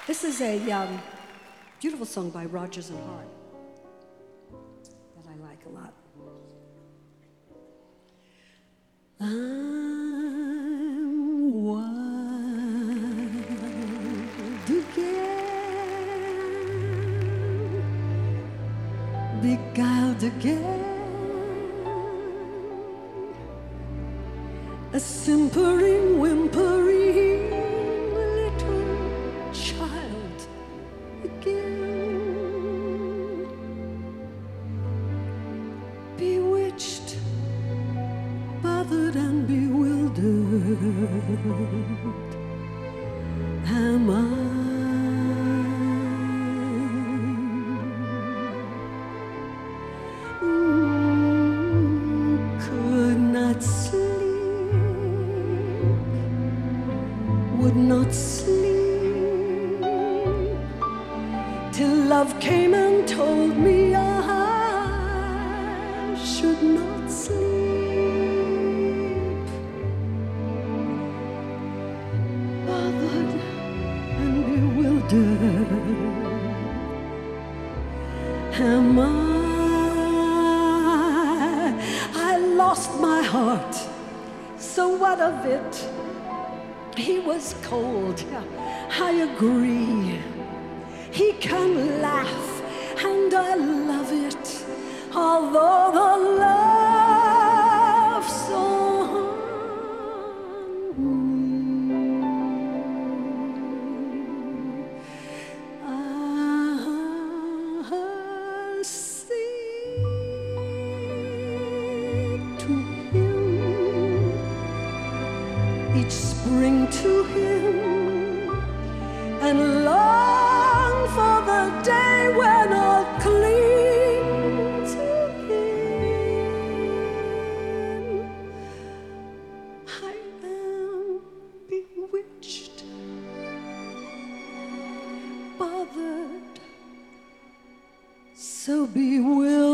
This is a beautiful song by Rodgers and Hart that I like a lot. I'm wild again, beguiled again, a simpering, whimpering little child again, bewitched, bothered and bewildered am I. Could not sleep, would not sleep, till love came and told me I should not sleep. Bothered and bewildered am I. I lost my heart, so what of it? He was cold, I agree. He can laugh, and I love it, although the love song I sing to him each spring, to him, and long for the day when I'll cling to him. I am bewitched, bothered, so bewildered.